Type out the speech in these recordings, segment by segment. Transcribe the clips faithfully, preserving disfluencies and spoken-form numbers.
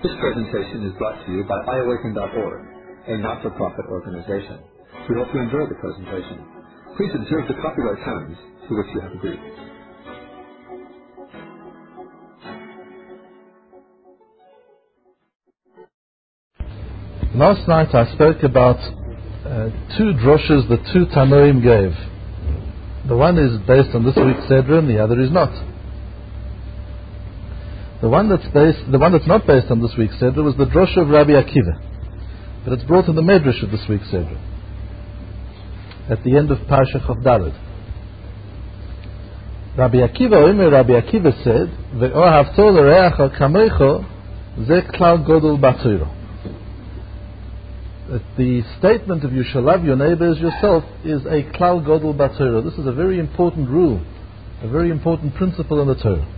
This presentation is brought to you by i awaken dot org, a not-for-profit organization. We hope you enjoy the presentation. Please observe the copyright terms to which you have agreed. Last night I spoke about uh, two droshes the two Tanoim gave. The one is based on this week's Seder and the other is not. The one that's based, the one that's not based on this week's Seder was the drosha of Rabbi Akiva, but it's brought in the Medrash of this week's Seder at the end of Parsha Chof Daled. Rabbi Akiva, Omer Rabbi Akiva said, "Ve'ohavto l'reacha kamecho ze klal godol b'Torah." That the statement of "you shall love your neighbor as yourself" is a klal godol b'Torah. This is a very important rule, a very important principle in the Torah.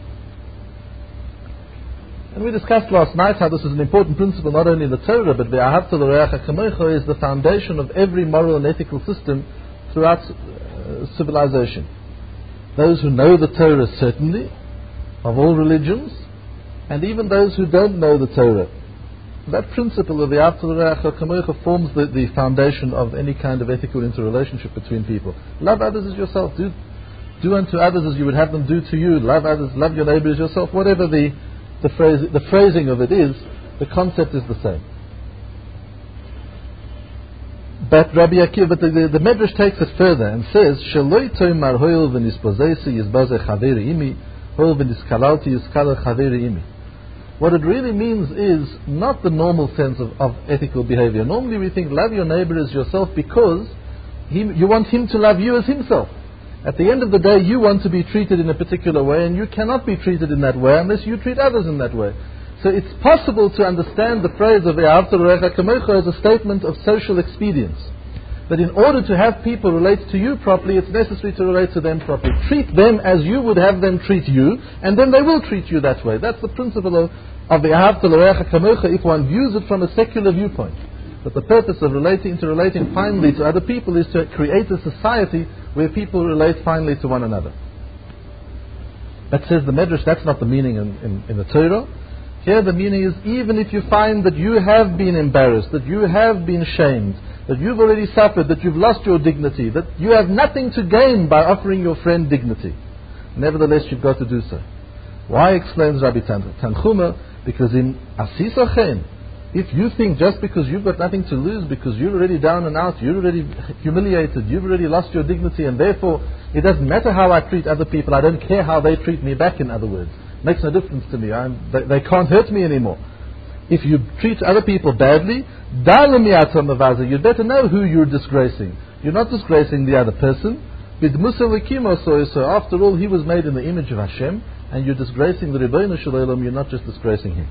And we discussed last night how this is an important principle not only in the Torah, but ve'ahavta l'reacha kamecho is the foundation of every moral and ethical system throughout uh, civilization. Those who know the Torah certainly, of all religions, and even those who don't know the Torah. That principle of ve'ahavta l'reacha kamecho forms the, the foundation of any kind of ethical interrelationship between people. Love others as yourself. Do, do unto others as you would have them do to you. Love others, love your neighbor as yourself. Whatever the The, phrase, the phrasing of it is, the concept is the same. But Rabbi Akiva, but the, the, the Medrash takes it further and says, "Sheloi toimar hoil v'nisposesi yizbaze chaveri imi, hoil v'niskalalti yizkaler chaveri imi." What it really means is not the normal sense of, of ethical behavior. Normally we think love your neighbor as yourself because he, you want him to love you as himself. At the end of the day, you want to be treated in a particular way, and you cannot be treated in that way unless you treat others in that way. So it's possible to understand the phrase of ve'ahavta l'reacha kamecho as a statement of social expedience. That in order to have people relate to you properly, it's necessary to relate to them properly. Treat them as you would have them treat you, and then they will treat you that way. That's the principle of, of ve'ahavta l'reacha kamecho if one views it from a secular viewpoint. But the purpose of relating to relating finally to other people is to create a society where people relate finally to one another. That says the Medrash, that's not the meaning in, in, in the Torah. Here the meaning is, even if you find that you have been embarrassed, that you have been shamed, that you've already suffered, that you've lost your dignity, that you have nothing to gain by offering your friend dignity, nevertheless you've got to do so. Why, explains Rabbi Tanchuma? Because in Asis Achen, if you think just because you've got nothing to lose, because you're already down and out, you're already humiliated, you've already lost your dignity, and therefore it doesn't matter how I treat other people, I don't care how they treat me back, in other words. It makes no difference to me. I'm, they, they can't hurt me anymore. If you treat other people badly, you'd better know who you're disgracing. You're not disgracing the other person. So after all, he was made in the image of Hashem, and you're disgracing the Rebbeinu Shel Olam, you're not just disgracing him.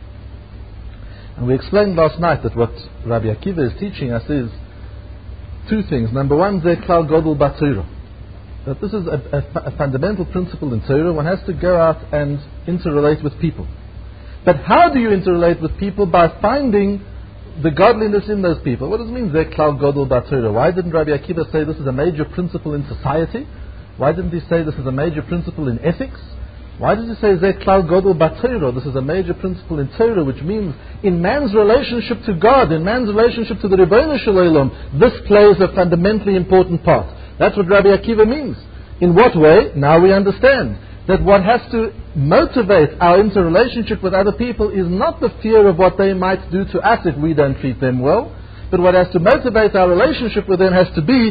And we explained last night that what Rabbi Akiva is teaching us is two things. Number one, ze klal godol b'Torah. That this is a, a, a fundamental principle in Torah. One has to go out and interrelate with people. But how do you interrelate with people? By finding the godliness in those people. What does it mean, ze klal godol b'Torah? Why didn't Rabbi Akiva say this is a major principle in society? Why didn't he say this is a major principle in ethics? Why does he say ze klal godol b'Torah? This is a major principle in Torah, which means in man's relationship to God, in man's relationship to the Rebbeinu Shel Olam, this plays a fundamentally important part. That's what Rabbi Akiva means. In what way? Now we understand that what has to motivate our interrelationship with other people is not the fear of what they might do to us if we don't treat them well, but what has to motivate our relationship with them has to be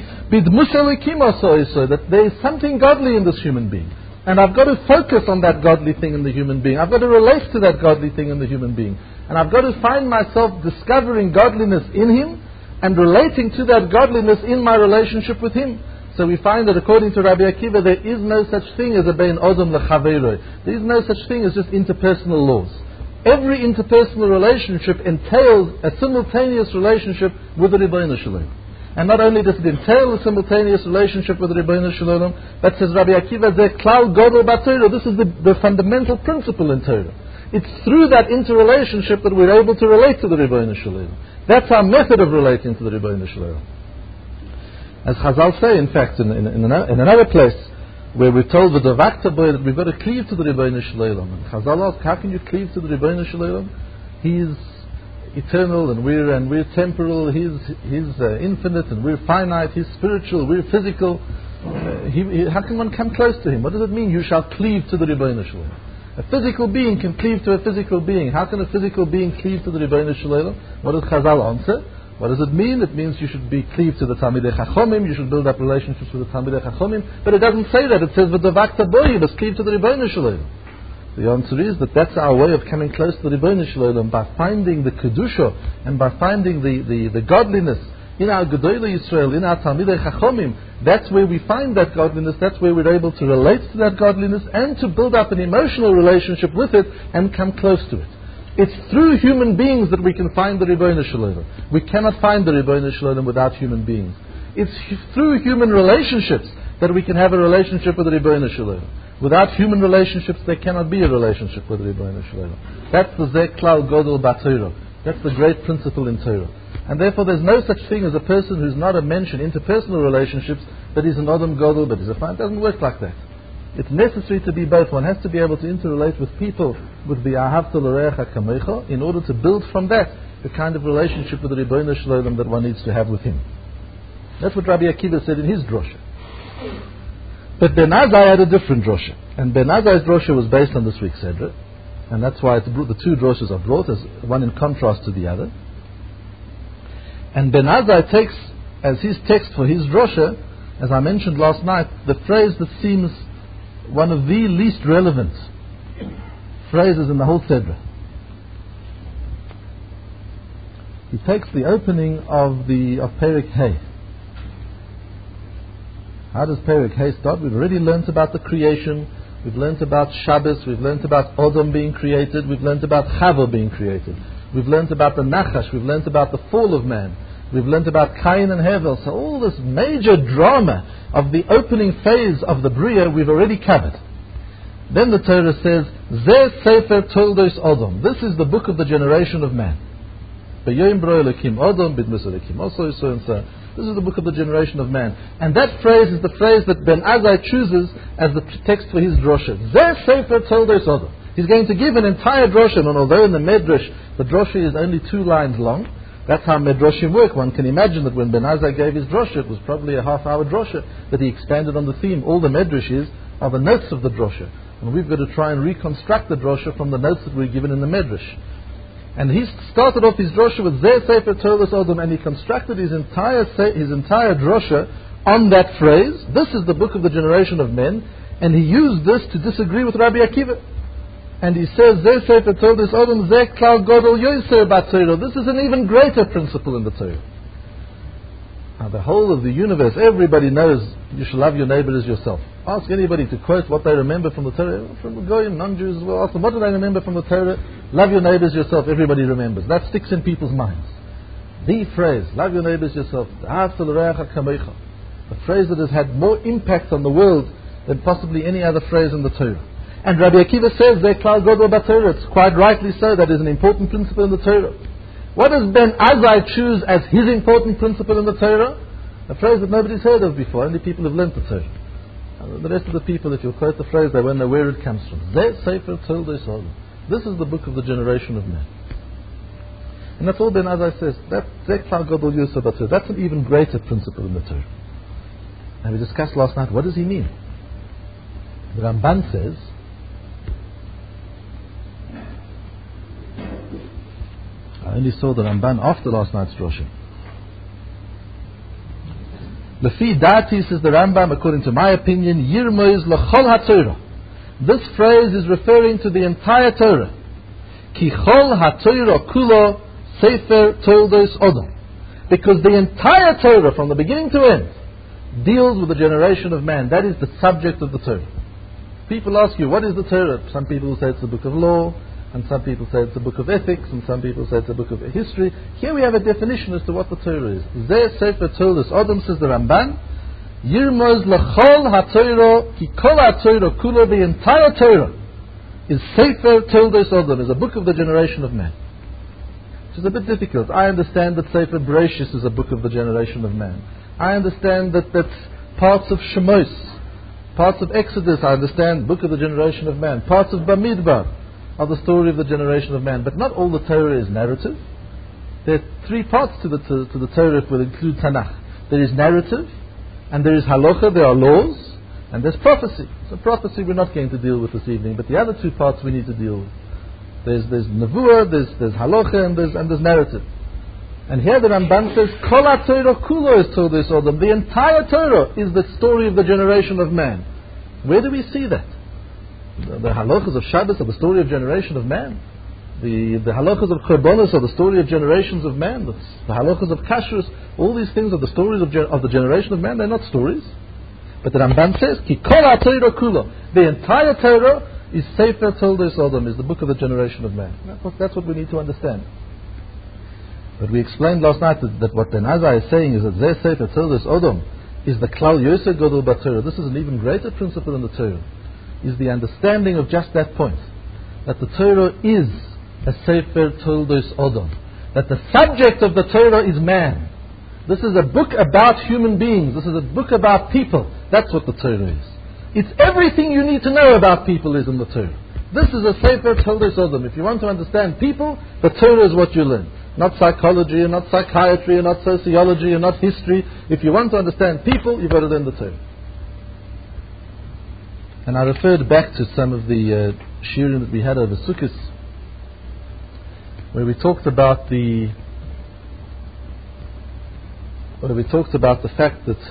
that there is something godly in this human being. And I've got to focus on that godly thing in the human being. I've got to relate to that godly thing in the human being. And I've got to find myself discovering godliness in him and relating to that godliness in my relationship with him. So we find that according to Rabbi Akiva, there is no such thing as a bein odom lechaveroi. There is no such thing as just interpersonal laws. Every interpersonal relationship entails a simultaneous relationship with the Rebbeinu Shel Olam. And not only does it entail a simultaneous relationship with the Rebbeinu Shel Olam, but says Rabbi Akiva, ze klal godol b'Torah. This is the, the fundamental principle in Torah. It's through that interrelationship that we're able to relate to the Rebbeinu Shel Olam. That's our method of relating to the Rebbeinu Shel Olam. As Chazal say, in fact, in, in, in, another, in another place, where we're told with the Vakta boy that we've got to cleave to the Rebbeinu Shel Olam. And Chazal asks, how can you cleave to the Rebbeinu Shel Olam? He's eternal and we're and we're temporal. He's He's uh, infinite and we're finite. He's spiritual. We're physical. Uh, he, he, how can one come close to him? What does it mean? You shall cleave to the Ribono Shel Olam. A physical being can cleave to a physical being. How can a physical being cleave to the Ribono Shel Olam? What does Chazal answer? What does it mean? It means you should be cleaved to the Talmidei Chachomim. You should build up relationships with the Talmidei Chachomim. But it doesn't say that. It says v'davakta bo, you must cleave to the Ribono Shel Olam. The answer is that that's our way of coming close to the Ribono Shel Olam, by finding the kedusha and by finding the, the, the godliness in our Gedolei Yisrael, in our Talmidei Chachomim. That's where we find that godliness. That's where we're able to relate to that godliness and to build up an emotional relationship with it and come close to it. It's through human beings that we can find the Ribono Shel Olam. We cannot find the Ribono Shel Olam without human beings. It's through human relationships that we can have a relationship with the Ribono Shel Olam. Without human relationships, there cannot be a relationship with the Ribono Shel Olam. That's the Zeh Klal Godol B'Torah. That's the great principle in Torah. And therefore there's no such thing as a person who's not a mention interpersonal relationships that is an Adam Godol, but is a fine. It doesn't work like that. It's necessary to be both. One has to be able to interrelate with people with the Ahavta L'Reacha Kamecha in order to build from that the kind of relationship with the Ribono Shel Olam that one needs to have with him. That's what Rabbi Akiva said in his drosha. But Ben Azai had a different drosha. And Ben Azai's drosha was based on this week's Sedra. And that's why it's, the two droshas are brought, as one in contrast to the other. And Ben Azai takes as his text for his drosha, as I mentioned last night, the phrase that seems one of the least relevant phrases in the whole Sedra. He takes the opening of the of Perek Hey. How does Perek Hey start? We've already learnt about the creation. We've learnt about Shabbos. We've learnt about Odom being created. We've learnt about Chava being created. We've learnt about the Nachash. We've learnt about the fall of man. We've learnt about Cain and Hevel. So all this major drama of the opening phase of the Bria we've already covered. Then the Torah says, Zeh Sefer Toldos Odom. This is the book of the generation of man. B'yoyim bro Elokim Odom, b'dmus Elokim also, so and so. This is the book of the generation of man. And that phrase is the phrase that Ben Azai chooses as the text for his drosha. Zeh Sefer Toldos Odom. He's going to give an entire drosha, and although in the Medrash the drosha is only two lines long, that's how Medrashim work. One can imagine that when Ben Azai gave his drosha, it was probably a half hour drosha, that he expanded on the theme. All the Medrashis are the notes of the drosha. And we've got to try and reconstruct the drosha from the notes that were given in the Medrash. And he started off his drosha with Zeh Sefer Toldos Odom, and he constructed his entire his entire drosha on that phrase. This is the book of the generation of men, and he used this to disagree with Rabbi Akiva. And he says, Zeh Sefer Toldos Odom, Zeh Klal Godol Yoser B'Torah. This is an even greater principle in the Torah. Now, the whole of the universe, everybody knows you shall love your neighbor as yourself. Ask anybody to quote what they remember from the Torah. From the Goyim, non-Jews as well. Ask them, what do they remember from the Torah? Love your neighbor as yourself. Everybody remembers. That sticks in people's minds. The phrase, love your neighbor as yourself. The phrase that has had more impact on the world than possibly any other phrase in the Torah. And Rabbi Akiva says, Zeh Klal Godol B'Torah. It's quite rightly so. That is an important principle in the Torah. What does Ben Azai choose as his important principle in the Torah? A phrase that nobody's heard of before. Only people have learnt the Torah. And the rest of the people, if you quote the phrase, they won't know where it comes from. Zeh Sefer Toldos Odom. This is the book of the generation of men. And that's all Ben Azai says. That Zeh Klal Godol Yoser B'Torah. That's an even greater principle in the Torah. And we discussed last night, what does he mean? The Ramban says, I only saw the Ramban after last night's drosha. Lefi dati, says the Rambam, according to my opinion, Yirmoiz lechol haTorah. This phrase is referring to the entire Torah. Ki chol haTorah kulo sefer toldos Odom. Because the entire Torah, from the beginning to end, deals with the generation of man. That is the subject of the Torah. People ask you, what is the Torah? Some people will say it's the book of law, and some people say it's a book of ethics, and some people say it's a book of history. Here we have a definition as to what the Torah is. Zeh Sefer Toldos Odom, says the Ramban, Yirmoz lechol haTorah ki kol haTorah kulo. The entire Torah is Sefer Toldos Odom, is a book of the generation of man. Which is a bit difficult. I understand that Sefer Bereshis is a book of the generation of man. I understand that that's parts of Shemos, parts of Exodus. I understand book of the generation of man. Parts of Bamidbar. of the story of the generation of man. But not all the Torah is narrative. There are three parts to the to, to the Torah if we'll include Tanakh. There is narrative, and there is halacha, there are laws, and there's prophecy. So prophecy we're not going to deal with this evening, but the other two parts we need to deal with. There's there's nevuah, there's there's halacha, and there's and there's narrative. And here the Ramban says, Kol HaTorah Kulo is Toldos Odom. The entire Torah is the story of the generation of man. Where do we see that? The, the halachas of Shabbos are the story of generation of man. The, the halachas of Korbanos are the story of generations of man. The, the halachas of Kashrus, all these things are the stories of, gen, of the generation of man. They're not stories. But the Ramban says, Ki Kol HaTorah Kulo. The entire Torah is Sefer Toldos Odom, is the book of the generation of man. That's what, that's what we need to understand. But we explained last night that, that what Ben Azai is saying is that Zeh Sefer Toldos Odom is the Klal Yosef Godel BaTorah. This is an even greater principle in the Torah. Is the understanding of just that point. That the Torah is a Sefer Toldos Odom. That the subject of the Torah is man. This is a book about human beings. This is a book about people. That's what the Torah is. It's everything you need to know about people is in the Torah. This is a Sefer Toldos Odom. If you want to understand people, the Torah is what you learn. Not psychology, and not psychiatry, and not sociology, and not history. If you want to understand people, you've got to learn the Torah. And I referred back to some of the uh, shiurim that we had over Sukkot, where we talked about the where we talked about the fact that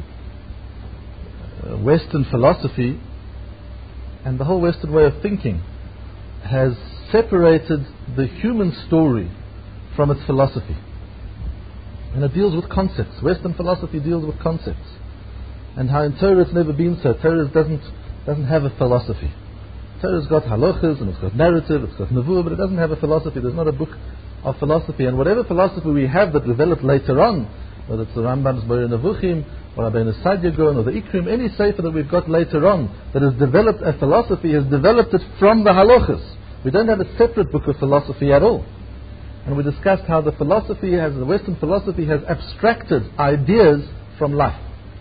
uh, Western philosophy and the whole Western way of thinking has separated the human story from its philosophy. And it deals with concepts. Western philosophy deals with concepts. And how in Torah it's never been so. Torah doesn't doesn't have a philosophy. Torah's got halachas and it's got narrative, it's got nevuah, but it doesn't have a philosophy. There's not a book of philosophy. And whatever philosophy we have that developed later on, whether it's the Rambam's Borei Nevuchim, or Rabbeinu Saadia Gaon, or the Ikrim, any sefer that we've got later on that has developed a philosophy has developed it from the halachas. We don't have a separate book of philosophy at all. And we discussed how the philosophy has, the Western philosophy has abstracted ideas from life.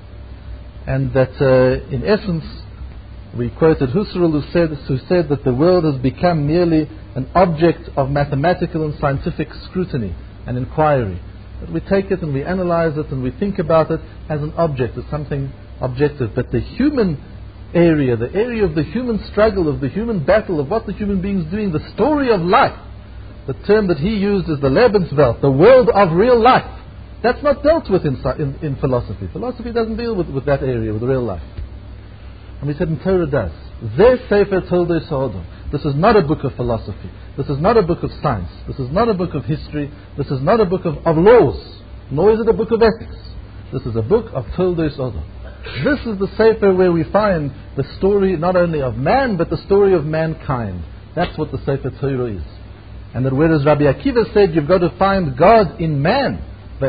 And that uh, in essence, we quoted Husserl who said, who said that the world has become merely an object of mathematical and scientific scrutiny and inquiry. That we take it and we analyze it and we think about it as an object, as something objective. But the human area, the area of the human struggle, of the human battle, of what the human being is doing, the story of life, the term that he used is the Lebenswelt, the world of real life. That's not dealt with in, in, in philosophy. Philosophy doesn't deal with, with that area, with real life. And we said in Torah does. Zeh Sefer Toldos Odom. This is not a book of philosophy. This is not a book of science. This is not a book of history. This is not a book of, of laws. Nor is it a book of ethics. This is a book of Toldos Odom. This is the Sefer where we find the story not only of man, but the story of mankind. That's what the Sefer Torah is. And that whereas Rabbi Akiva said you've got to find God in man, go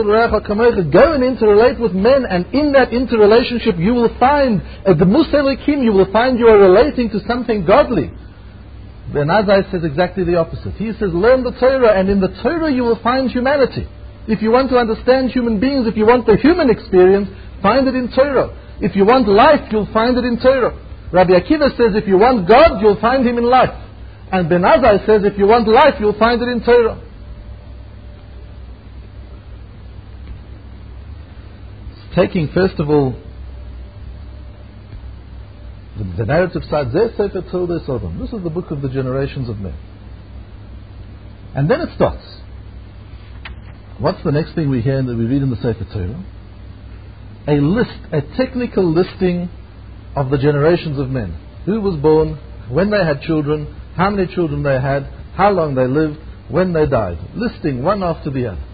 and interrelate with men, and in that interrelationship you will find a Gemus Elokim, you will find you are relating to something godly. Ben Azai says exactly the opposite. He says learn the Torah, and in the Torah you will find humanity. If you want to understand human beings, if you want the human experience, find it in Torah. If you want life, you'll find it in Torah. Rabbi Akiva says if you want God, you'll find Him in life. And Ben Azai says if you want life, you'll find it in Torah. Taking first of all the, the narrative side, Zeh Sefer Toldos Odom. This is the book of the generations of men. And then it starts. What's the next thing we hear that we read in the Sefer Torah? A list, a technical listing of the generations of men. Who was born, when they had children, how many children they had, how long they lived, when they died. Listing one after the other.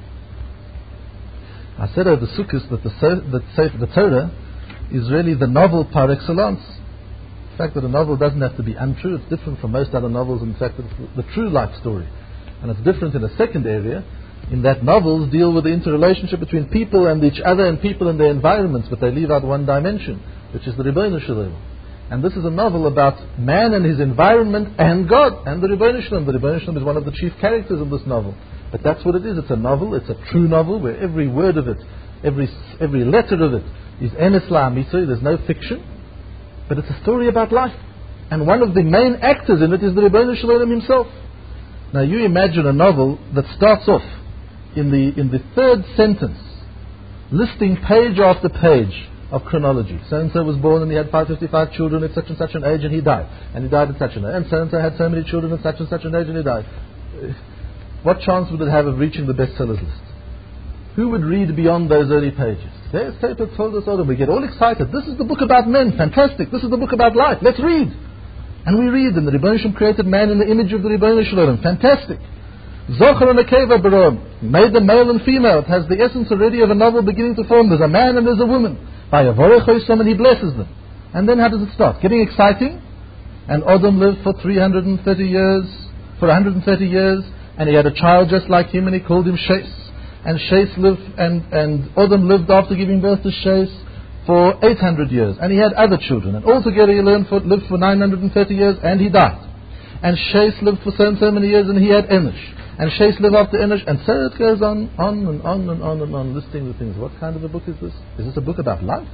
I said over Sukkot that the, that Sefer, the Torah is really the novel par excellence. The fact that a novel doesn't have to be untrue, it's different from most other novels in the fact that it's the true life story. And it's different in a second area, in that novels deal with the interrelationship between people and each other and people and their environments, but they leave out one dimension, which is the Ribbono Shel Olam. And this is a novel about man and his environment and God and the Ribbono Shel Olam. The Ribbono Shel Olam is one of the chief characters in this novel. But that's what it is. It's a novel. It's a true novel where every word of it, every every letter of it is emes la'amitzah. There's no fiction. But it's a story about life. And one of the main actors in it is the Ribbono Shel Olam himself. Now you imagine a novel that starts off in the in the third sentence, listing page after page of chronology. So-and-so was born and he had five hundred fifty-five children at such and such an age and he died. And he died at such an age. And so-and-so had so many children at such and such an age and he died. What chance would it have of reaching the bestsellers list? Who would read beyond those early pages? There's Sefer Toldos Odom. We get all excited. This is the book about men. Fantastic. This is the book about life. Let's read. And we read, and the Ribbono Shel Olam created man in the image of the Ribbono Shel Olam. Fantastic. Zocher and Nekeva Barom, made them male and female. It has the essence already of a novel beginning to form. There's a man and there's a woman. By Yavorech Oisom, and he blesses them. And then how does it start? Getting exciting. And Odom lived for three hundred thirty years, for one hundred thirty years, and he had a child just like him, and he called him Shes. And Shes lived, and, and Odom lived after giving birth to Shes for eight hundred years, and he had other children, and altogether he lived for, lived for nine hundred thirty years, and he died. And Shes lived for so and so many years, and he had Enosh. And Shes lived after Enosh, and so it goes on, on and on and on and on, listing the things. What kind of a book is this? Is this a book about life?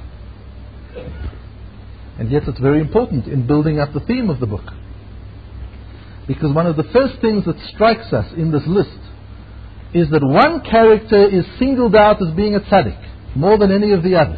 And yet it's very important in building up the theme of the book. Because one of the first things that strikes us in this list is that one character is singled out as being a tzaddik, more than any of the others.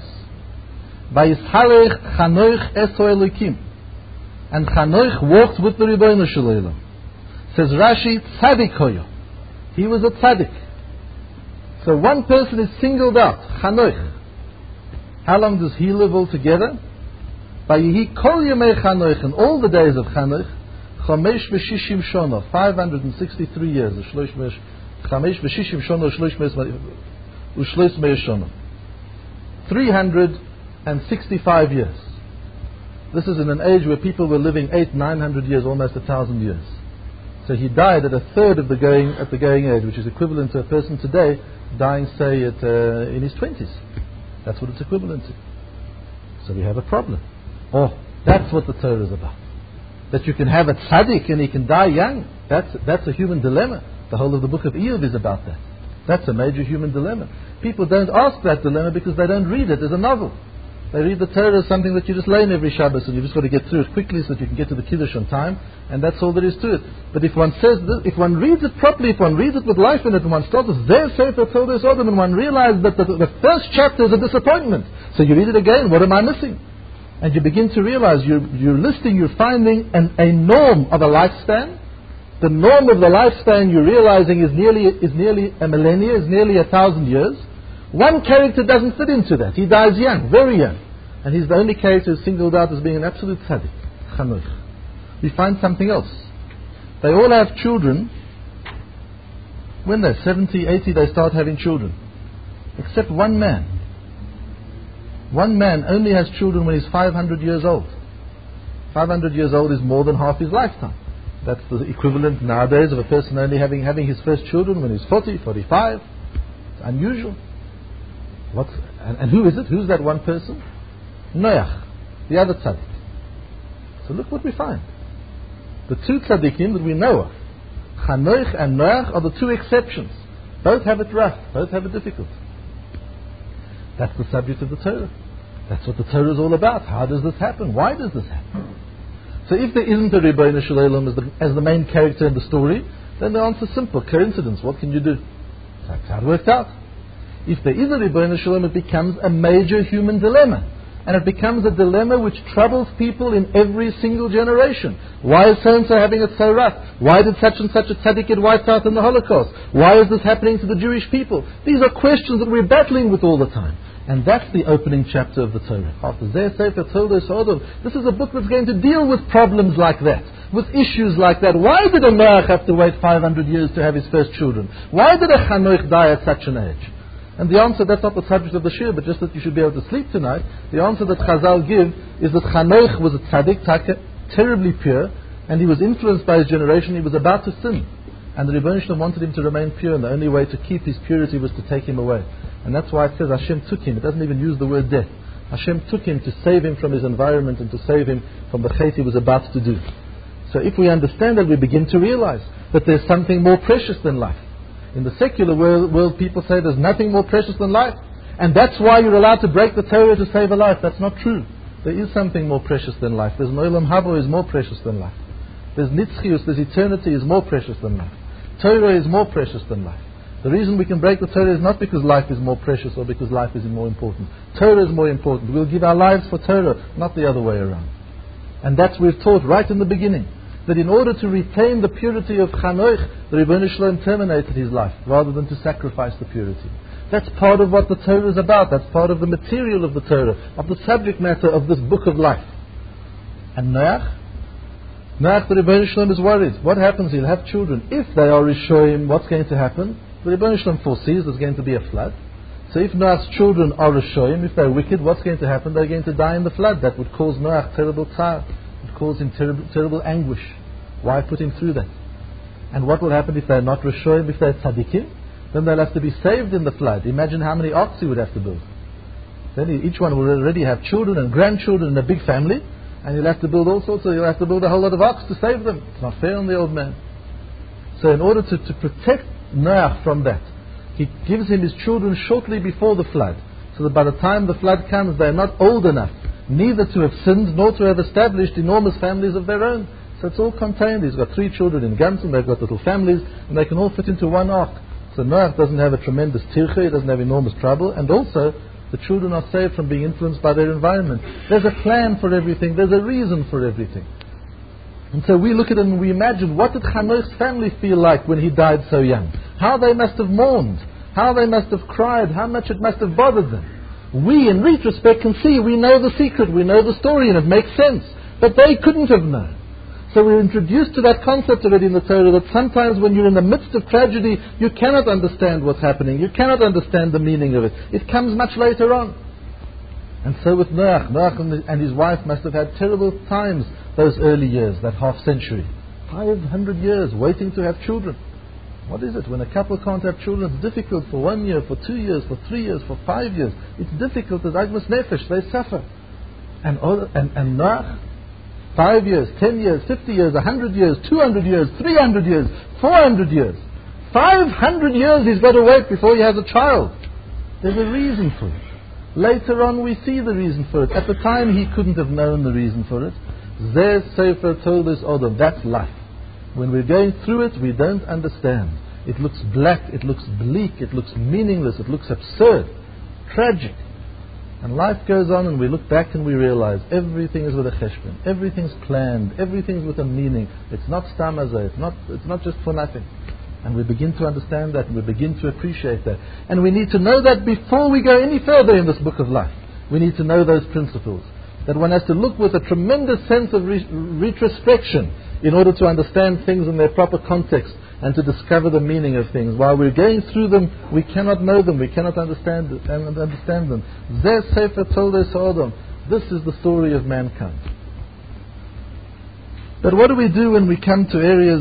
Vayishalech Chanoich Eso Elokim. And Chanoich walked with the Ribbono Shel Olam. Says Rashi, tzaddik hoyo. He was a tzaddik. So one person is singled out, Chanoich. How long does he live altogether? Vayihi kol yemei Chanoich, and all the days of Chanoich, Chamesh v'shishim shona, five hundred sixty-three years, Chamesh v'shishim shona, u'shlois mei shona. three hundred sixty-five years. This is in an age where people were living eight, nine hundred years, almost a thousand years. So he died at a third of the going at the going age, which is equivalent to a person today dying, say, at uh, in his twenties. That's what it's equivalent to. So we have a problem. Oh, that's what the Torah is about. That you can have a tzaddik and he can die young. That's that's a human dilemma. The whole of the book of Iyov is about that. That's a major human dilemma. People don't ask that dilemma because they don't read it as a novel. They read the Torah as something that you just learn every Shabbos, and you just got to get through it quickly so that you can get to the Kiddush on time, and that's all there is to it. But if one says this, if one reads it properly, if one reads it with life in it, and one starts with their Sefer Toldos Odom, and one realizes that the, the first chapter is a disappointment, so you read it again, what am I missing? And you begin to realize you're, you're listing, you're finding an, a norm of a lifespan. The norm of the lifespan you're realizing is nearly is nearly a millennia, is nearly a thousand years. One character doesn't fit into that. He dies young, very young. And he's the only character who's singled out as being an absolute tzaddik, Chanoich. We find something else. They all have children. When they're seventy, eighty, they start having children. Except one man. One man only has children when he's five hundred years old. five hundred years old is more than half his lifetime. That's the equivalent nowadays of a person only having, having his first children when he's forty, forty-five. It's unusual. What's, and, and who is it? Who's that one person? Noach, the other tzaddik. So look what we find. The two tzaddikim that we know of, Chanoich and Noach, are the two exceptions. Both have it rough, both have it difficult. That's the subject of the Torah. That's what the Torah is all about. How does this happen? Why does this happen? So if there isn't a Ribbono Shel Olam as the, as the main character in the story, then the answer is simple. Coincidence. What can you do? That's how it worked out. If there is a Ribbono Shel Olam, it becomes a major human dilemma. And it becomes a dilemma which troubles people in every single generation. Why is so-and-so having it so rough? Why did such and such a tzaddik get wiped out in the Holocaust? Why is this happening to the Jewish people? These are questions that we're battling with all the time. And that's the opening chapter of the Torah. After Zeh Sefer Toldos Odom, this is a book that's going to deal with problems like that, with issues like that. Why did a Noach have to wait five hundred years to have his first children? Why did a Chanoich die at such an age? And the answer, that's not the subject of the shir, but just that you should be able to sleep tonight. The answer that Chazal give is that Chanoich was a tzaddik, terribly pure, and he was influenced by his generation. He was about to sin. And the Ribbono Shel Olam wanted him to remain pure, and the only way to keep his purity was to take him away. And that's why it says Hashem took him. It doesn't even use the word death. Hashem took him to save him from his environment and to save him from the chait he was about to do. So if we understand that, we begin to realize that there's something more precious than life. In the secular world, world, people say there's nothing more precious than life. And that's why you're allowed to break the Torah to save a life. That's not true. There is something more precious than life. There's an Olam Haba is more precious than life. There's Nitzchius, there's eternity is more precious than life. Torah is more precious than life. The reason we can break the Torah is not because life is more precious or because life is more important. Torah is more important. We'll give our lives for Torah, not the other way around. And that's we've taught right in the beginning, that in order to retain the purity of Chanoich, the Rebbeinu Shalom terminated his life rather than to sacrifice the purity. That's part of what the Torah is about. That's part of the material of the Torah, of the subject matter of this book of life. And Noach? Noach, the Rebbeinu Shalom is worried. What happens? He'll have children. If they are Rishoyim, what's going to happen? The Rebbeinu Shalom foresees there's going to be a flood. So if Noach's children are Rishoyim, if they're wicked, what's going to happen? They're going to die in the flood. That would cause Noach terrible tzar. It would cause him terrible, terrible anguish. Why put him through that? And what will happen if they're not Rishoyim, if they're tzaddikim? Then they'll have to be saved in the flood. Imagine how many arks he would have to build. Then each one will already have children and grandchildren and a big family, and he'll have to build all sorts of, he'll have to build a whole lot of arks to save them. It's not fair on the old man. So in order to, to protect Noach from that, he gives him his children shortly before the flood, so that by the time the flood comes, they are not old enough, neither to have sinned nor to have established enormous families of their own. So it's all contained. He's got three children in Ganson, they've got little families, and they can all fit into one ark. So Noach doesn't have a tremendous tircha, he doesn't have enormous trouble, and also the children are saved from being influenced by their environment. There's a plan for everything, there's a reason for everything. And so we look at it and we imagine, what did Chanoch's family feel like when he died so young? How they must have mourned, how they must have cried, how much it must have bothered them. We, in retrospect, can see, we know the secret, we know the story, and it makes sense. But they couldn't have known. So we're introduced to that concept already in the Torah, that sometimes when you're in the midst of tragedy, you cannot understand what's happening. You cannot understand the meaning of it. It comes much later on. And so with Noach, Noach and, the, and his wife must have had terrible times those early years, that half century. five hundred years waiting to have children. What is it? When a couple can't have children, it's difficult for one year, for two years, for three years, for five years. It's difficult as Agmas Nefesh. They suffer. And, and, and Noach, Five years, ten years, fifty years, a hundred years, two hundred years, three hundred years, four hundred years. Five hundred years he's got to wait before he has a child. There's a reason for it. Later on we see the reason for it. At the time he couldn't have known the reason for it. Zeh Sefer Toldos Odom. That's life. When we're going through it, we don't understand. It looks black, it looks bleak, it looks meaningless, it looks absurd, tragic. And life goes on and we look back and we realize everything is with a cheshbon, everything's planned, everything's with a meaning. It's not stamazah, it's not, it's not just for nothing. And we begin to understand that and we begin to appreciate that. And we need to know that before we go any further in this book of life. We need to know those principles. That one has to look with a tremendous sense of re- retrospection in order to understand things in their proper context and to discover the meaning of things. While we're going through them, we cannot know them, we cannot understand it, and understand them. Zeh Sefer Toldos Odom. This is the story of mankind. But what do we do when we come to areas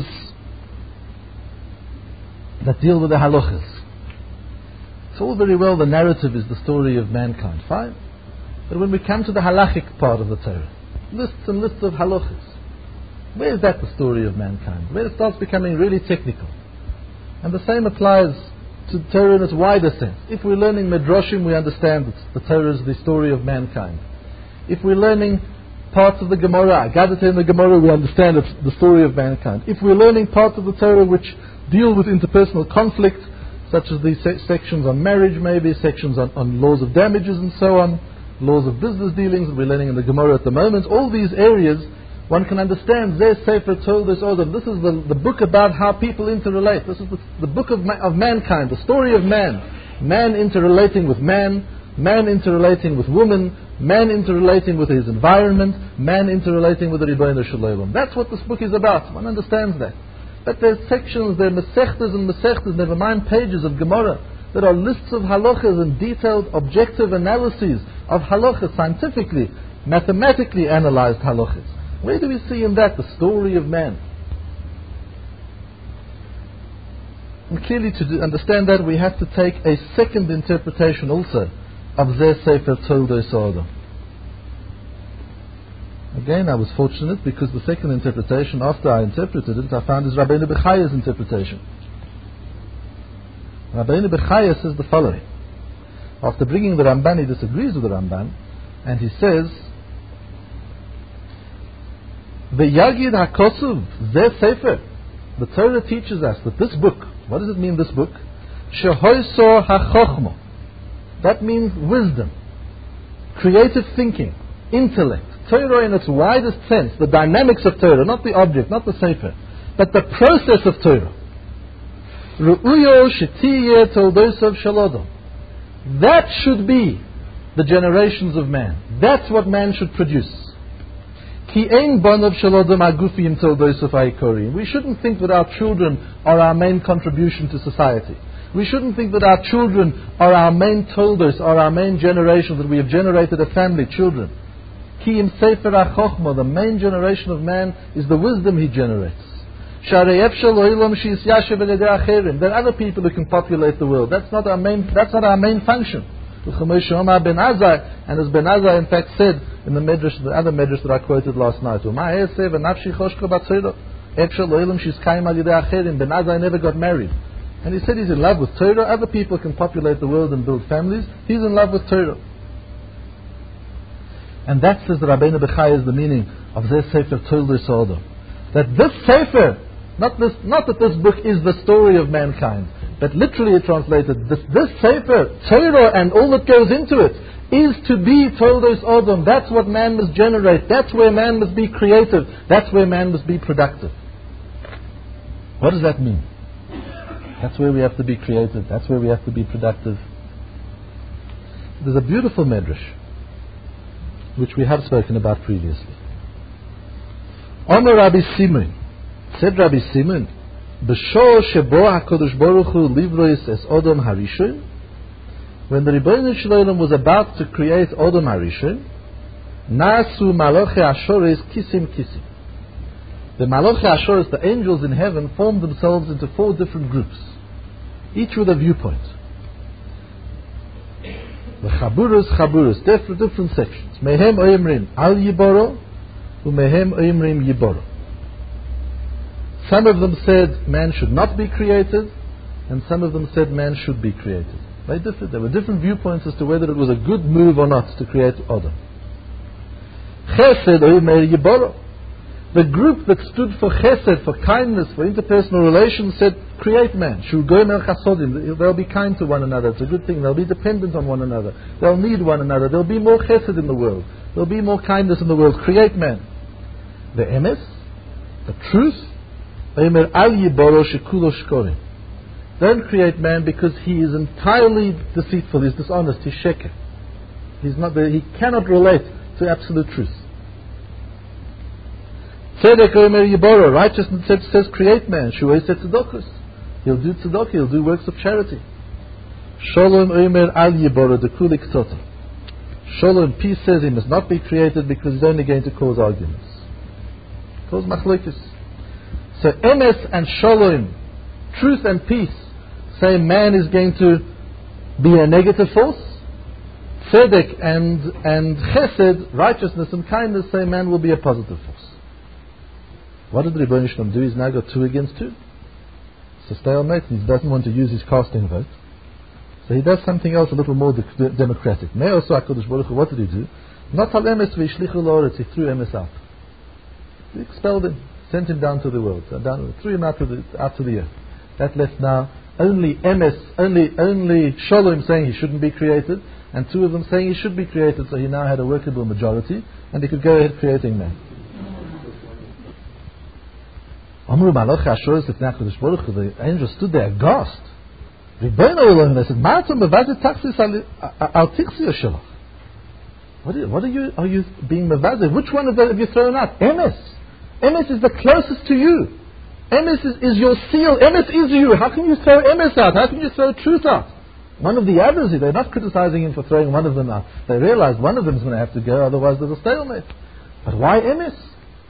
that deal with the halachas? It's all very well the narrative is the story of mankind, fine. But when we come to the halachic part of the Torah, lists and lists of halachas, where is that the story of mankind? Where it starts becoming really technical. And the same applies to Torah in its wider sense. If we're learning Midrashim, we understand that the Torah is the story of mankind. If we're learning parts of the Gemara, Agadah in the Gemara, we understand it's the story of mankind. If we're learning parts of the Torah which deal with interpersonal conflict, such as these se- sections on marriage, maybe sections on, on laws of damages and so on, laws of business dealings that we're learning in the Gemara at the moment, all these areas, one can understand, Zeh Sefer Toldos Odom. This is the, the book about how people interrelate. This is the, the book of, ma- of mankind, the story of man. Man interrelating with man, man interrelating with woman, man interrelating with his environment, man interrelating with the Rebbeinu Shalom. That's what this book is about. One understands that. But there's sections, there are mesechtas and mesechtas, never mind pages of Gemara. There are lists of halachas and detailed objective analyses of halachas, scientifically, mathematically analyzed halachas. Where do we see in that the story of man? And clearly to do, understand that, we have to take a second interpretation also of Zeh Sefer Toldos Odom. Again, I was fortunate because the second interpretation, after I interpreted it, I found is Rabbeinu Bechaya's interpretation. Rabbeinu Bechaya says the following. After bringing the Ramban, he disagrees with the Ramban, and he says V'yagid hakosuv, zeh sefer. The Torah teaches us that this book, what does it mean, this book? Shehoisor hachochmo. That means wisdom, creative thinking, intellect. Torah in its widest sense, the dynamics of Torah, not the object, not the sefer, but the process of Torah. Ru'uyo shetiyeh toldosav shalodom. That should be the generations of man. That's what man should produce. Ki ein bonav shalodom agufim toldosav ha'ikorim. We shouldn't think that our children are our main contribution to society. We shouldn't think that our children are our main toldos, are our main generation, that we have generated a family, children. Ki im sefer ha'chochma, the main generation of man is the wisdom he generates. Sharei efshel lo'ilam she'is yashev el yedei acherim. There are other people who can populate the world. That's not our main. That's not our main function. L'chamosh Omar ben Azai, and as Ben Azai in fact said in the medrash, the other medrash that I quoted last night, Uma esev nafshi choshka batzorah efshel lo'ilam she'is kaim al yedei acherim. Ben Azai never got married. And he said he's in love with Torah. Other people can populate the world and build families. He's in love with Torah. And that, says Rabbeinu Bechai, is the meaning of this Sefer Toldos Ha'adam. That this Sefer, not this, not that this book is the story of mankind, but literally translated, this, this Sefer, Torah and all that goes into it, is to be Toldos Ha'adam. That's what man must generate. That's where man must be creative. That's where man must be productive. What does that mean? That's where we have to be creative. That's where we have to be productive. There's a beautiful medrash, which we have spoken about previously. Omer Rabbi Simon, said Rabbi Simon, B'shor shebo HaKadosh Baruch Hu livrois es Odom Harishon, when the Rebbeinu Shalom was about to create Odom Harishon, Nasu Maloche Ashores Kisim Kisim. The Maloche Ashores, the angels in heaven, formed themselves into four different groups, each with a viewpoint. The Chaburos, Chaburos, different, different sections. Mehem Oimrim Al Yiboro, Umehem Oimrim Yiboro. Some of them said man should not be created, and some of them said man should be created. Very different. There were different viewpoints as to whether it was a good move or not to create Adam. Chesed Oimer Yiboro. The group that stood for chesed, for kindness, for interpersonal relations, said, create man. Shugomer chasodim. They'll be kind to one another. It's a good thing. They'll be dependent on one another. They'll need one another. There'll be more chesed in the world. There'll be more kindness in the world. Create man. The emes, the truth, Omer al yiboro shekulo shkorim. Don't create man because he is entirely deceitful. He's dishonest. He's sheker. He's not. He cannot relate to absolute truth. Tzedek Omer Yiboro, righteousness says, says create man. Shuei said tzedakos. He'll do tzedakah, he'll do works of charity. Shalom Omer Al Yiboro, the kulik tota. Shalom, peace, says he must not be created because he's only going to cause arguments. Cause machlokes. So emes and shalom, truth and peace, say man is going to be a negative force. Tzedek and, and chesed, righteousness and kindness, say man will be a positive force. What did the Rebbeinu Shalom do? He's now got two against two. It's a stalemate. He doesn't want to use his casting vote. So he does something else a little more de- democratic. Me'osu HaKadosh Baruch Hu, what did he do? Not al emes v'yishlichu la'oretz. He threw emes out. He expelled him, sent him down to the world, uh, down, threw him out to the out to the earth. That left now only emes, only only Shalom saying he shouldn't be created, and two of them saying he should be created. So he now had a workable majority, and he could go ahead creating man. Amru Malach Ashores Lifnei HaKadosh Baruch Hu, the angels stood there aghast. Rebbeinu Elohim, they said, "Ma'atam mevazeh taxis al tichsiyah shelach." What are, what are you? Are you being mevazeh? Which one of them have you thrown out? Emes. Emes is the closest to you. Emes is, is your seal. Emes is you. How can you throw Emes out? How can you throw truth out? One of the others, they're not criticizing him for throwing one of them out. They realize one of them is going to have to go, otherwise there's a stalemate. But why Emes?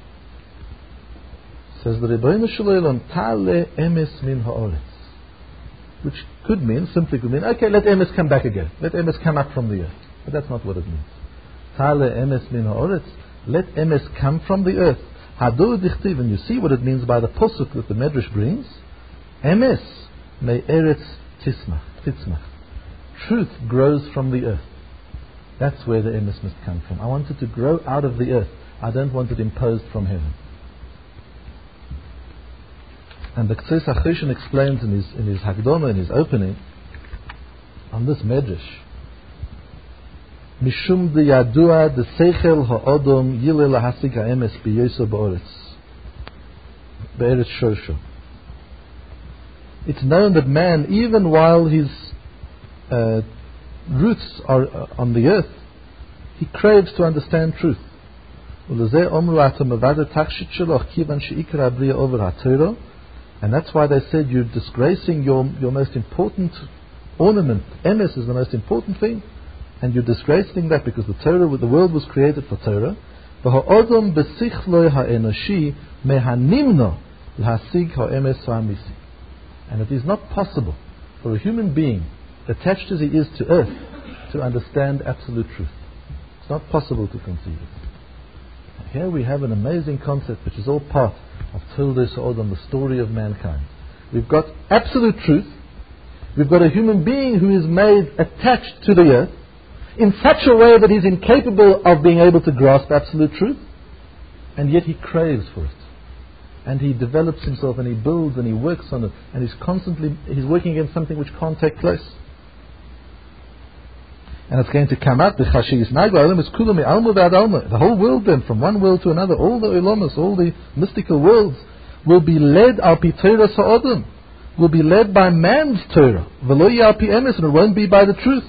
Says the Rebbeinu Shalom, Tale Emes min ha'oretz, which could mean, simply could mean, okay, let Emes come back again. Let Emes come up from the earth. But that's not what it means. Tale Emes min ha'oretz, let Emes come from the earth. Hadu dichtiv, and you see what it means by the posuk that the Medrash brings. Emes me eretz tismach, titzmach. Truth grows from the earth. That's where the Emes must come from. I want it to grow out of the earth. I don't want it imposed from heaven. And the Ktseis HaChoshen explains in his, in his Hakdama, in his opening, on this Medrash, Mishum de Yadua de Seichel Ha'odom Yile Lahasik Ha'emes B'Yoso Ba'oretz Be'eretz Shorsho. It's known that man, even while his uh, roots are uh, on the earth, he craves to understand truth. And that's why they said you're disgracing your, your most important ornament. Emes is the most important thing, and you're disgracing that because the Torah, the world was created for Torah. And it is not possible for a human being, attached as he is to earth, to understand absolute truth. It's not possible to conceive it. Here we have an amazing concept which is all part of Toldos HaOdam, the story of mankind. We've got absolute truth. We've got a human being who is made attached to the earth in such a way that he's incapable of being able to grasp absolute truth, and yet he craves for it. And he develops himself and he builds and he works on it, and he's constantly he's working against something which can't take place. And it's going to come out, the whole world then, from one world to another, all the ulamas, all the mystical worlds, will be led al pi Torah ha'odam, will be led by man's Torah, v'lo al pi emes, and it won't be by the truth.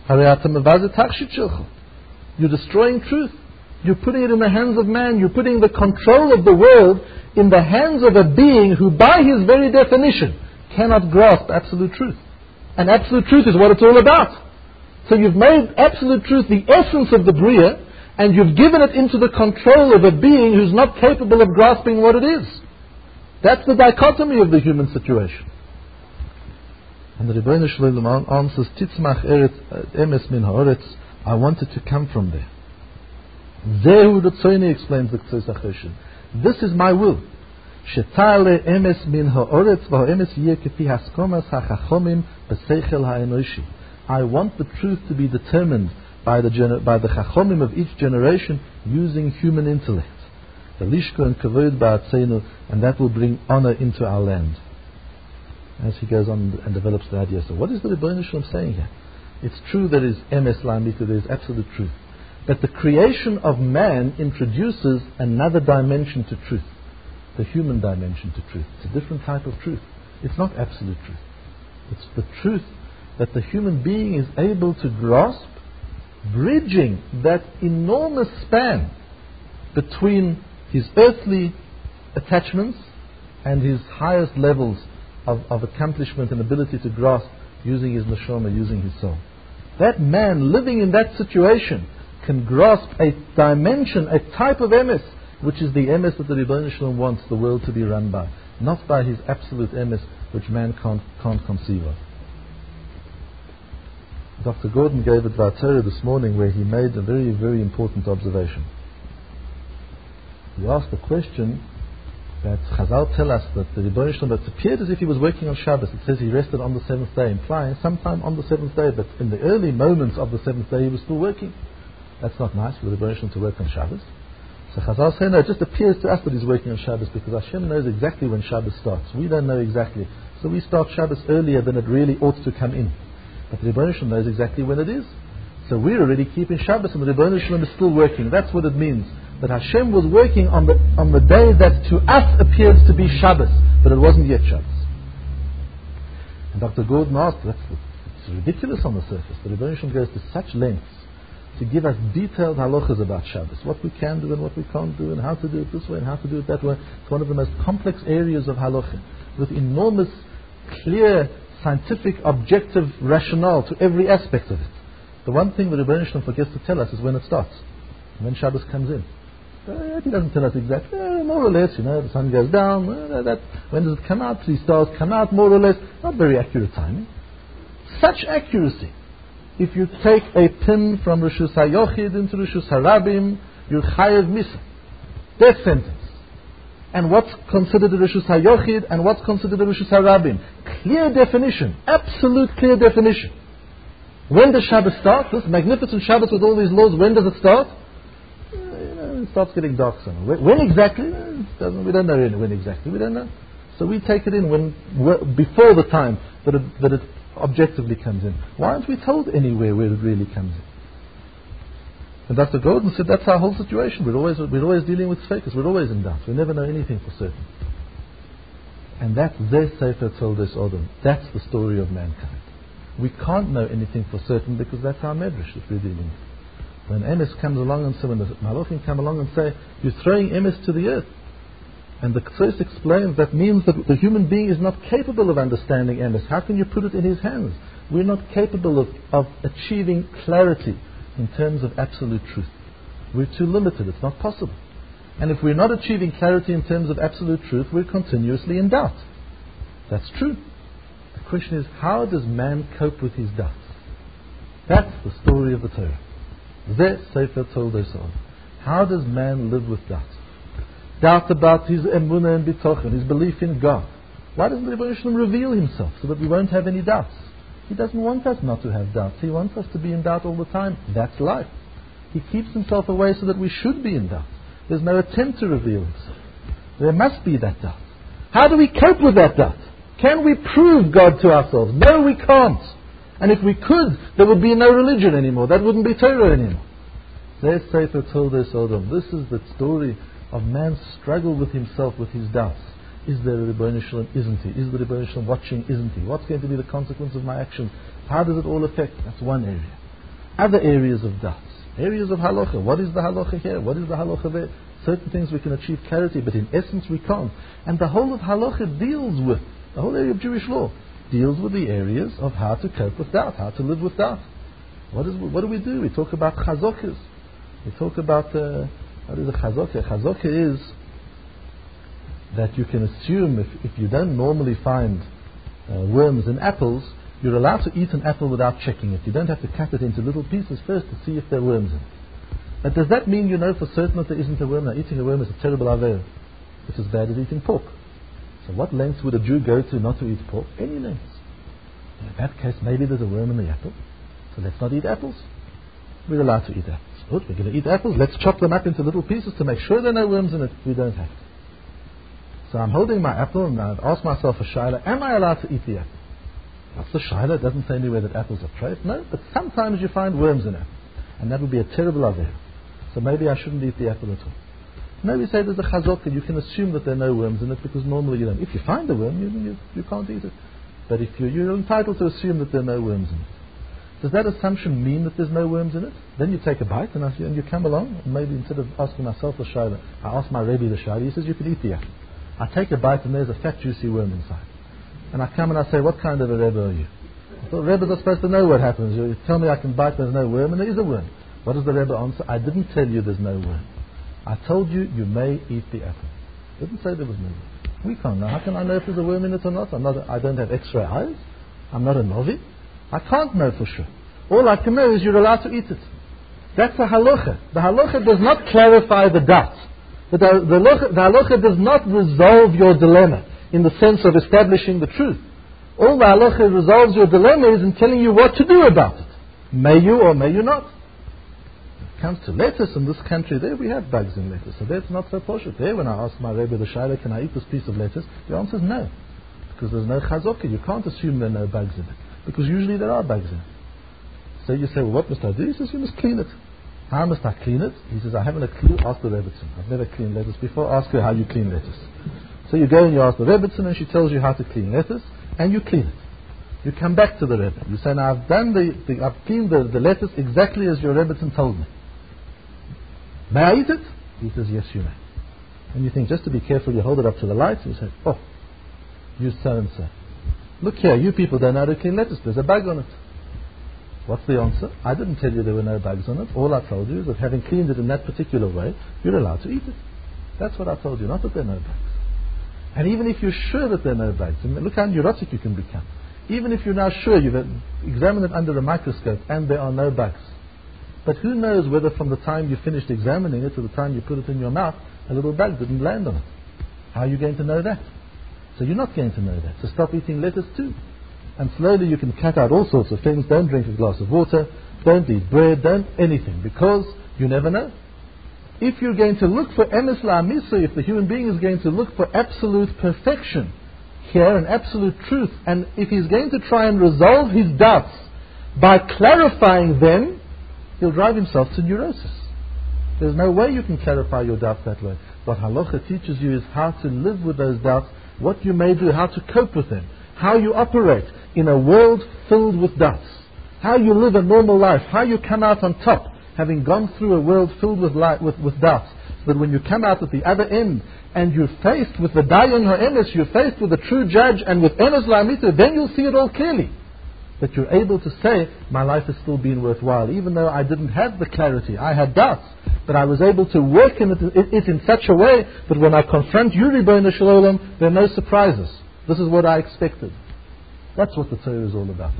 You're destroying truth. You're putting it in the hands of man. You're putting the control of the world in the hands of a being who, by his very definition, cannot grasp absolute truth. And absolute truth is what it's all about. So you've made absolute truth the essence of the Bria, and you've given it into the control of a being who's not capable of grasping what it is. That's the dichotomy of the human situation. And the Rebbeinu Shalom answers, Titzmach emes min ha'oretz, I wanted to come from there. Zehu Ritzoni, explains the Ktseis HaChoshen. This is my will. Shetale emes min ha'oretz v'ha'emes yeh kefi haskomas ha'chachomim b'seichel ha'enoshi. I want the truth to be determined by the gener- by the chachomim of each generation using human intellect. The lishko and kavod ba'atzenu, and that will bring honor into our land. As he goes on and develops the idea. So what is the Rebbeinu Shalom saying here? It's true that is emes la'amitu, there is absolute truth. But the creation of man introduces another dimension to truth. The human dimension to truth. It's a different type of truth. It's not absolute truth. It's the truth that the human being is able to grasp, bridging that enormous span between his earthly attachments and his highest levels of, of accomplishment and ability to grasp using his neshama, using his soul. That man living in that situation can grasp a dimension, a type of emes, which is the emes that the Rebbeinu Shalom wants the world to be run by, not by his absolute emes, which man can't, can't conceive of. Doctor Gordon gave a Dvar Torah this morning where he made a very, very important observation. He asked a question that Chazal tell us that the Rebbeinu Shalom, it appeared as if he was working on Shabbos. It says he rested on the seventh day, implying sometime on the seventh day, but in the early moments of the seventh day he was still working. That's not nice for the Rebbeinu Shalom to work on Shabbos. So Chazal say, no, it just appears to us that he's working on Shabbos because Hashem knows exactly when Shabbos starts. We don't know exactly. So we start Shabbos earlier than it really ought to come in. But the Rebbeinu Shalom knows exactly when it is. So we're already keeping Shabbos and the Rebbeinu Shalom is still working. That's what it means. That Hashem was working on the on the day that to us appears to be Shabbos, but it wasn't yet Shabbos. And Doctor Gordon asked, that's it's ridiculous on the surface. The Rebbeinu Shalom goes to such lengths to give us detailed halachas about Shabbos, what we can do and what we can't do, and how to do it this way and how to do it that way. It's one of the most complex areas of halacha, with enormous, clear, scientific, objective rationale to every aspect of it. The one thing the Rebbeinu Shalom forgets to tell us is when it starts, when Shabbos comes in. Uh, he doesn't tell us exactly, uh, more or less, you know, the sun goes down, uh, that, when does it come out, three stars come out, more or less. Not very accurate timing. Such accuracy. If you take a pin from Rishus HaYochid into Rishus HaRabim, you're Chayev Misa. Death sentence. And what's considered a Rishus HaYochid and what's considered a Rishus HaRabim? Clear definition. Absolute clear definition. When does Shabbos start? This magnificent Shabbos with all these laws, when does it start? Uh, you know, it starts getting dark somewhere. When, when exactly? Uh, doesn't, we don't know when exactly. We don't know. So we take it in when before the time that it, that it objectively comes in. Why aren't we told anywhere where it really comes in? And Doctor Gordon said that's our whole situation. We're always we're always dealing with fakers. We're always in doubt. We never know anything for certain. And that's Zeh Sefer Toldos Odom. That's the story of mankind. We can't know anything for certain because that's our medrash that we're dealing with. When Emes comes along and so when the Malachim come along and say, you're throwing Emes to the earth. And the Ktsos explains that means that the human being is not capable of understanding Emes. How can you put it in his hands? We're not capable of, of achieving clarity in terms of absolute truth. We're too limited. It's not possible. And if we're not achieving clarity in terms of absolute truth, we're continuously in doubt. That's true. The question is, how does man cope with his doubts? That's the story of the Torah. Zeh Sefer Toldos Odom. How does man live with doubts? Doubt about his emunah and bitochen, his belief in God. Why doesn't the Rebbeinu Shalom reveal himself so that we won't have any doubts? He doesn't want us not to have doubts. He wants us to be in doubt all the time. That's life. He keeps himself away so that we should be in doubt. There's no attempt to reveal himself. There must be that doubt. How do we cope with that doubt? Can we prove God to ourselves? No, we can't. And if we could, there would be no religion anymore. That wouldn't be Torah anymore. Zeh Sefer Toldos Odom. This is the story of man's struggle with himself, with his doubts. Is there a Rebbeinu Shalom? Isn't he? Is the Rebbeinu Shalom watching? Isn't he? What's going to be the consequence of my action? How does it all affect? That's one area. Other areas of doubts. Areas of halacha. What is the halacha here? What is the halacha there? Certain things we can achieve clarity, but in essence we can't. And the whole of halacha deals with, the whole area of Jewish law, deals with the areas of how to cope with doubt, how to live with doubt. What is what do we do? We talk about chazokas. We talk about, uh, what is a chazokah? Chazokah is that you can assume if, if you don't normally find uh, worms in apples, you're allowed to eat an apple without checking it. You don't have to cut it into little pieces first to see if there are worms in it. But does that mean you know for certain that there isn't a worm? Now, eating a worm is a terrible aveir. It's as bad as eating pork. So what lengths would a Jew go to not to eat pork? Any lengths. In that case, maybe there's a worm in the apple. So let's not eat apples. We're allowed to eat apples. Good, we're going to eat apples. Let's chop them up into little pieces to make sure there are no worms in it. We don't have to. So I'm holding my apple and I've asked myself a shaila, am I allowed to eat the apple? That's the shaila. It doesn't say anywhere that apples are treif. No, but sometimes you find worms in it. And that would be a terrible aveir. So maybe I shouldn't eat the apple at all. No, we say there's a chazokah. You can assume that there are no worms in it because normally you don't. If you find a worm, you, you, you can't eat it. But if you, you're entitled to assume that there are no worms in it. Does that assumption mean that there's no worms in it? Then you take a bite and, I, and you come along, and maybe instead of asking myself the shaila, I ask my Rebbe the shaila. He says you can eat the apple. I take a bite and there's a fat juicy worm inside. And I come and I say, what kind of a Rebbe are you? I thought Rebbes are supposed to know what happens. You tell me I can bite, there's no worm, and there is a worm. What does the Rebbe answer? I didn't tell you there's no worm. I told you you may eat the apple. I didn't say there was no worm. We can't know. How can I know if there's a worm in it or not? I'm not. I don't have X-ray eyes. I'm not a novi. I can't know for sure. All I can know is you're allowed to eat it. That's a halacha. The halacha does not clarify the doubt. The, the, the, halacha, the halacha does not resolve your dilemma in the sense of establishing the truth. All the halacha resolves your dilemma is in telling you what to do about it. May you or may you not. When it comes to lettuce in this country, there we have bugs in lettuce. So that's not so poshut. There when I ask my Rebbe the Shaila, can I eat this piece of lettuce? The answer is no. Because there's no chazokah. You can't assume there are no bugs in it. Because usually there are bugs in it. So you say, well, what must I do? He says, you must clean it. How must I clean it? He says, I haven't a clue. Ask the Rebbetzin. I've never cleaned lettuce before. Ask her how you clean lettuce. So you go and you ask the Rebbetzin and she tells you how to clean lettuce and you clean it. You come back to the Rebbe. You say, now I've done the, the I've cleaned the, the lettuce exactly as your Rebbetzin told me. May I eat it? He says, yes, you may. And you think, just to be careful, you hold it up to the light and you say, oh, you so and so. Look here, you people don't know how to clean lettuce. There's a bug on it. What's the answer? I didn't tell you there were no bugs on it. All I told you is that having cleaned it in that particular way, you're allowed to eat it. That's what I told you, not that there are no bugs. And even if you're sure that there are no bugs, and look how neurotic you can become. Even if you're now sure you've examined it under a microscope and there are no bugs. But who knows whether from the time you finished examining it to the time you put it in your mouth, a little bug didn't land on it. How are you going to know that? So you're not going to know that. So stop eating lettuce too. And slowly you can cut out all sorts of things. Don't drink a glass of water. Don't eat bread. Don't anything. Because you never know. If you're going to look for emes la'amisa, if the human being is going to look for absolute perfection, here an absolute truth, and if he's going to try and resolve his doubts by clarifying them, he'll drive himself to neurosis. There's no way you can clarify your doubts that way. What halacha teaches you is how to live with those doubts, what you may do, how to cope with them, how you operate in a world filled with doubts, how you live a normal life, how you come out on top, having gone through a world filled with, li- with, with doubts, so that when you come out at the other end and you're faced with the Dayan HaEmes, you're faced with the true judge and with Emes La'amita, then you'll see it all clearly. That you're able to say, my life has still been worthwhile, even though I didn't have the clarity, I had doubts, but I was able to work in it, it, it in such a way that when I confront you, Ribono Shel Olam, there are no surprises. This is what I expected. That's what the Torah is all about.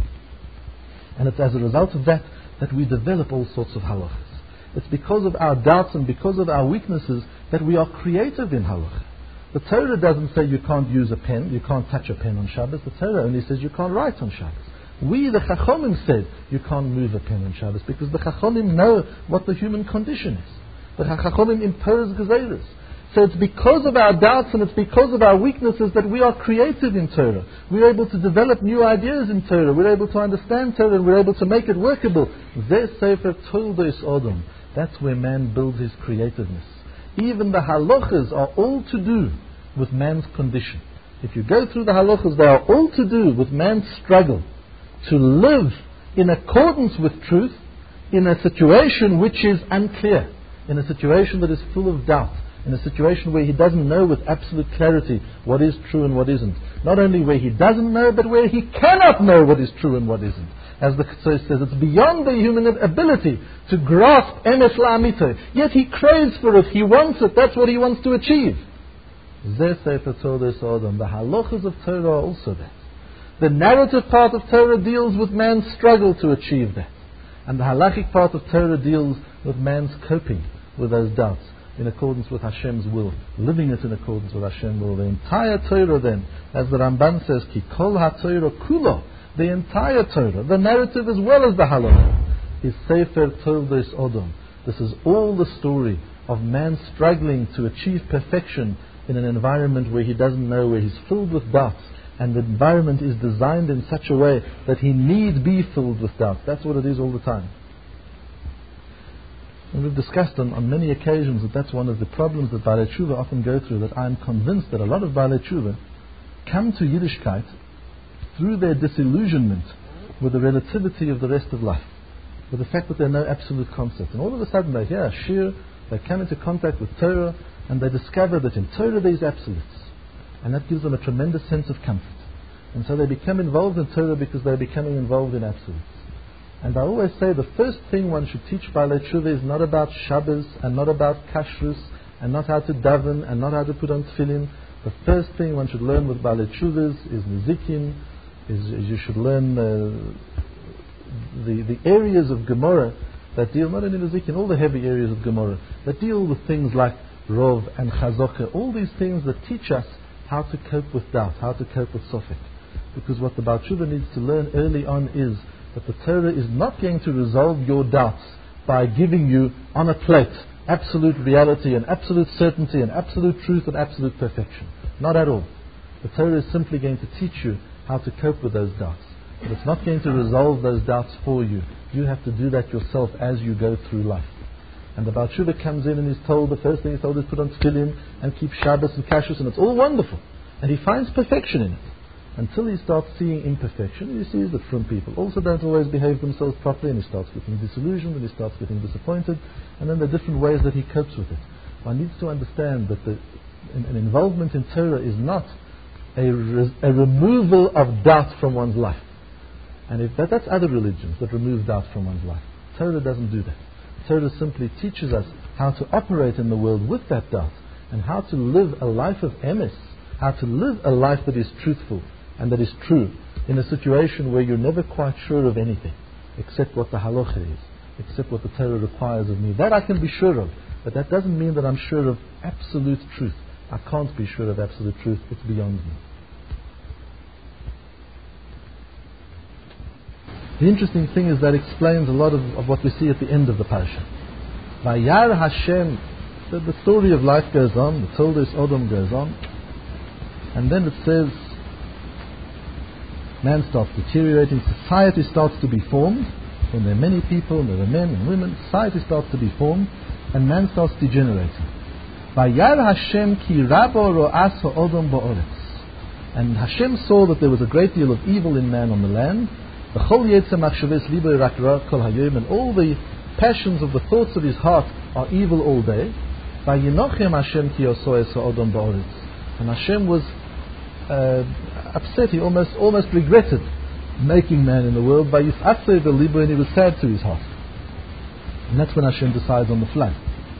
And it's as a result of that that we develop all sorts of halachas. It's because of our doubts and because of our weaknesses that we are creative in halacha. The Torah doesn't say you can't use a pen, you can't touch a pen on Shabbos. The Torah only says you can't write on Shabbos. We, the Chachomim, said you can't move a pen on Shabbos because the Chachomim know what the human condition is. The Chachomim impose gezeres. So it's because of our doubts and it's because of our weaknesses that we are creative in Torah. We're able to develop new ideas in Torah. We're able to understand Torah and we're able to make it workable. Zeh Sefer Toldos Adam. That's where man builds his creativeness. Even the halachas are all to do with man's condition. If you go through the halachas, they are all to do with man's struggle to live in accordance with truth in a situation which is unclear, in a situation that is full of doubt, in a situation where he doesn't know with absolute clarity what is true and what isn't. Not only where he doesn't know, but where he cannot know what is true and what isn't. As the Chassidus says, it's beyond the human ability to grasp Emes La'amito. Yet he craves for it, he wants it, that's what he wants to achieve. Zeh Sefer Toldos Adam. The halachas of Torah are also that. The narrative part of Torah deals with man's struggle to achieve that. And the halachic part of Torah deals with man's coping with those doubts in accordance with Hashem's will, living it in accordance with Hashem's will. The entire Torah then, as the Ramban says, Ki kol ha-Torah kulo, the entire Torah, the narrative as well as the halakha, is Sefer Toldos Adam. This is all the story of man struggling to achieve perfection in an environment where he doesn't know, where he's filled with doubts. And the environment is designed in such a way that he need be filled with doubt. That's what it is all the time. And we've discussed on, on many occasions that that's one of the problems that Baalei Tshuva often go through, that I'm convinced that a lot of Baalei Tshuva come to Yiddishkeit through their disillusionment with the relativity of the rest of life, with the fact that there are no absolute concepts. And all of a sudden they hear a shir, they come into contact with Torah, and they discover that in Torah there is absolutes. And that gives them a tremendous sense of comfort. And so they become involved in Torah because they're becoming involved in absolutes. And I always say the first thing one should teach Baalei Tshuva is not about Shabbos and not about Kashrus and not how to daven and not how to put on tefillin. The first thing one should learn with Baalei Tshuvas is Nizikin, is, is you should learn uh, the, the areas of Gemara that deal, not only Nizikin, all the heavy areas of Gemara, that deal with things like Rov and Chazokah, all these things that teach us how to cope with doubt, how to cope with Sofek. Because what the Baal Tshuva needs to learn early on is that the Torah is not going to resolve your doubts by giving you on a plate absolute reality and absolute certainty and absolute truth and absolute perfection. Not at all. The Torah is simply going to teach you how to cope with those doubts. But it's not going to resolve those doubts for you. You have to do that yourself as you go through life. And the Baal Tshuva comes in and is told, the first thing he's told is put on tefillin and keep Shabbos and Kashrus, and it's all wonderful. And he finds perfection in it. Until he starts seeing imperfection, he sees that from people also don't always behave themselves properly, and he starts getting disillusioned, and he starts getting disappointed, and then there are different ways that he copes with it. One needs to understand that the, an, an involvement in Torah is not a, re, a removal of doubt from one's life. And if that, that's other religions that remove doubt from one's life. Torah doesn't do that. Torah simply teaches us how to operate in the world with that doubt, and how to live a life of emes, how to live a life that is truthful and that is true in a situation where you're never quite sure of anything except what the halacha is, except what the Torah requires of me. That I can be sure of, but that doesn't mean that I'm sure of absolute truth. I can't be sure of absolute truth. It's beyond me. The interesting thing is that explains a lot of, of what we see at the end of the parasha. Vayar Hashem, so the story of life goes on, the Toldos Adam goes on, and then it says, man starts deteriorating, society starts to be formed. When there are many people, there are men and women, society starts to be formed, and man starts degenerating. Vayar Hashem ki rabo ro'as ha'odom ba'oretz. And Hashem saw that there was a great deal of evil in man on the land. V'chol yetzer machshavos libo rak ra kol hayom, and all the passions of the thoughts of his heart are evil all day. Vayinochem Hashem ki oso es ha'odom ba'oretz. And Hashem was uh, upset, he almost almost regretted making man in the world. Vayif'atzeh v'libo, and he was sad to his heart. And that's when Hashem decides on the flood.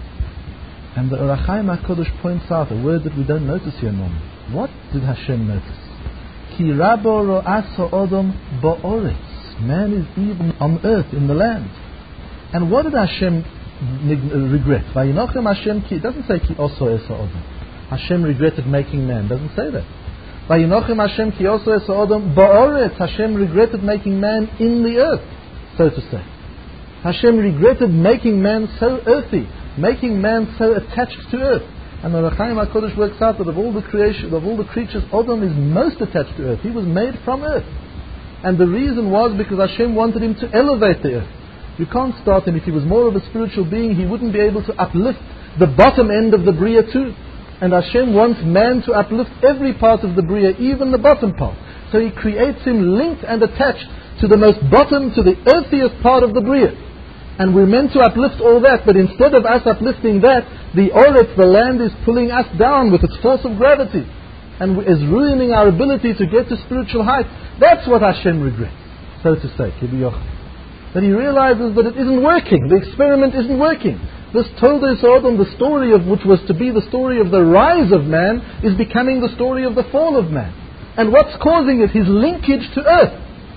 And the Or HaChaim HaKadosh points out a word that we don't notice here normally. What did Hashem notice? Ki rabo ro'as ha'odom ba'oretz. Man is evil on earth, in the land. And what did Hashem regret? Vayinochem Hashem ki, it doesn't say ki oso es ha'odom. Hashem regretted making man, doesn't say that. Vayinochem Hashem ki oso es ha'odom ba'oretz. Hashem regretted making man in the earth, so to say. Hashem regretted making man so earthy, making man so attached to earth. And the Or HaChaim HaKadosh works out that of all the creation, of all the creatures, Adam is most attached to earth. He was made from earth. And the reason was because Hashem wanted him to elevate the earth. You can't start him. If he was more of a spiritual being, he wouldn't be able to uplift the bottom end of the Bria too. And Hashem wants man to uplift every part of the Bria, even the bottom part. So he creates him linked and attached to the most bottom, to the earthiest part of the Bria. And we're meant to uplift all that, but instead of us uplifting that, the Oretz, the land, is pulling us down with its force of gravity and is ruining our ability to get to spiritual height. That's what Hashem regrets, so to say. That he realizes that it isn't working, the experiment isn't working. This Toldos Odom, the story of which was to be the story of the rise of man, is becoming the story of the fall of man. And what's causing it? His linkage to earth.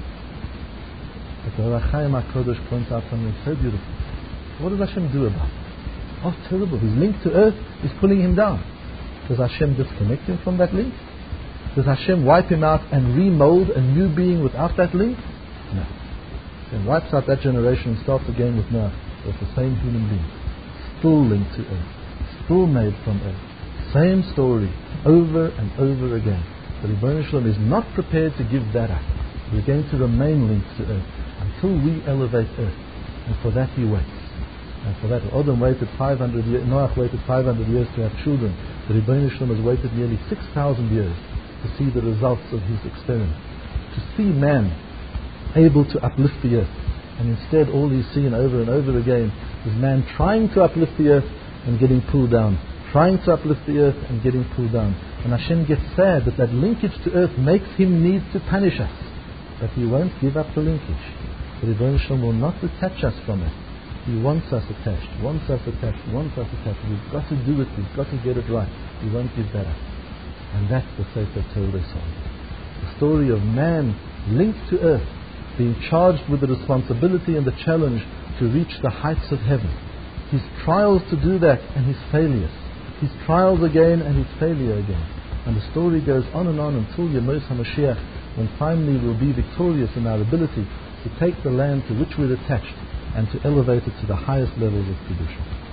The Or HaChaim HaKadosh points out something so beautiful. What does Hashem do about it? Oh, terrible. His link to earth is pulling him down. Does Hashem disconnect him from that link? Does Hashem wipe him out and remold a new being without that link? No. Then wipes out that generation and starts again with Noah, with the same human being. Still linked to earth. Still made from earth. Same story, over and over again. But Rebbeinu Shalom is not prepared to give that up. We're going to remain linked to earth until we elevate earth, and for that he waits. And for that, Adam waited five hundred years, Noach waited five hundred years to have children. The Rebbeinu Shalom has waited nearly six thousand years to see the results of his experiment, to see man able to uplift the earth. And instead, all he's seen over and over again is man trying to uplift the earth and getting pulled down, trying to uplift the earth and getting pulled down. And Hashem gets sad that that linkage to earth makes him need to punish us, but he won't give up the linkage. The Rebbeinu Shalom will not detach us from it. He wants us attached, wants us attached, wants us attached. We've got to do it, we've got to get it right. He won't give that up. And that's the Sefer Toldos Odom. The story of man linked to earth, being charged with the responsibility and the challenge to reach the heights of heaven. His trials to do that and his failures. His trials again and his failure again. And the story goes on and on until Yemos HaMashiach, when finally we'll be victorious in our ability to take the land to which we're attached and to elevate it to the highest levels of Kedusha.